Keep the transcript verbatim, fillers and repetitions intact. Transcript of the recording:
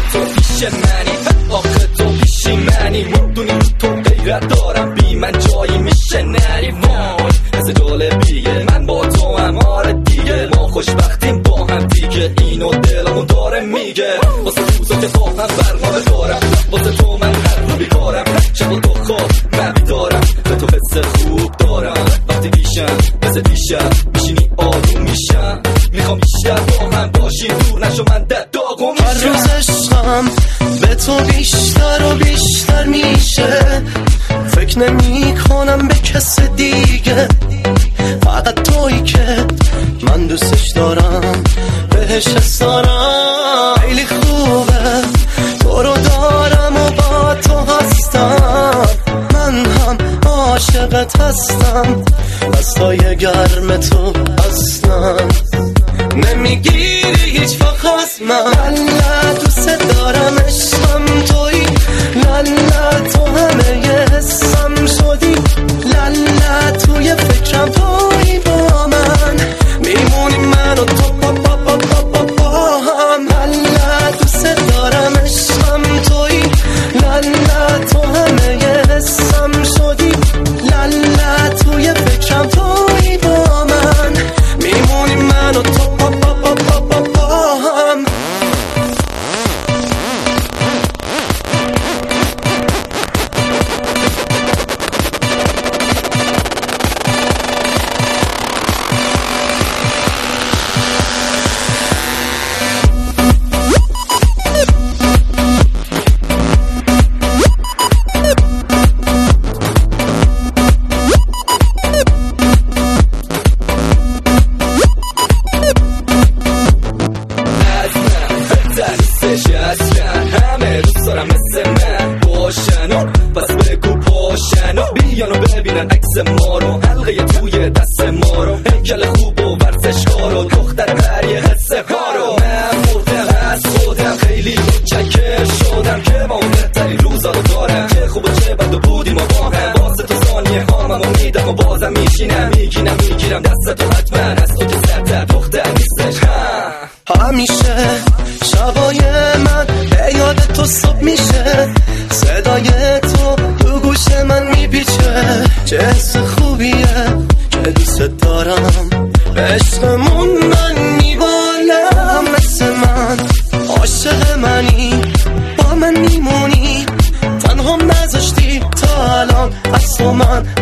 تو پیش منی، آخه تو پیشی منی. میدونی تو غیرت دارم، بی من جایی میشه نری. وای از جالبیه من با تو هم، آره دیگه ما خوشبختیم با هم دیگه. اینو دلمون داره میگه، واسه روزا که با هم برنامه دارم، واسه تو من هر رو بیکارم. شب تو خواب من بیدارم، به تو حس خوب دارم. وقتی پیشم مثل دیشب میشینی آروم میشم. میخوام بیشتر با هم باشیم، دور نشو من در داغم میشم. هر روز عشقم به تو بیشتر و بیشتر میشه. فکر نمی کنم به کس دیگه، فقط تویی که من دوستش دارم، بهش حس دارم. خیلی خوبه تو رو دارم و با تو هستم. من هم عاشقت هستم، دستای گرم تو اصلا نمیگیری هیچ وقت از من. لالا دوست دارم، عشقم تویی. لالا تو همه یه حسم شدی. لالا توی فکرم تویی، با من میمونی من و تو با با با با با با هم. لالا دوست دارم، عشقم تویی. لالا تو همه یه حسم شدی. لالا توی فکرم تویی، با من میمونی من و تو با با با با با با هم. همه دوست دارم مثل من باشن و پس بگو پاشن و بیان و ببینن عکس ما رو، حلقه توی دست ما رو، هیکل خوب و ورزشکار و دختر پریه حسه ها رو. من مردم از خودم، خیلی متشکر شدم که ما بهترین روزا رو دارم. چه خوب و چه بد و بودیم و با هم، واسه تو ثانیه هامم و میدم و بازم میشینم میگینم میگیرم دست تو. حتما از تو که سرتر دختر نیستش همیشه. شبای من به یاد تو صبح میشه، صدای تو تو گوش من میپیچه. چه حس خوبیه که دوست دارم، به عشقمون من میبالم. مثل من عاشق منی، با من میمونی، تنها نذاشتی تا الان از تو من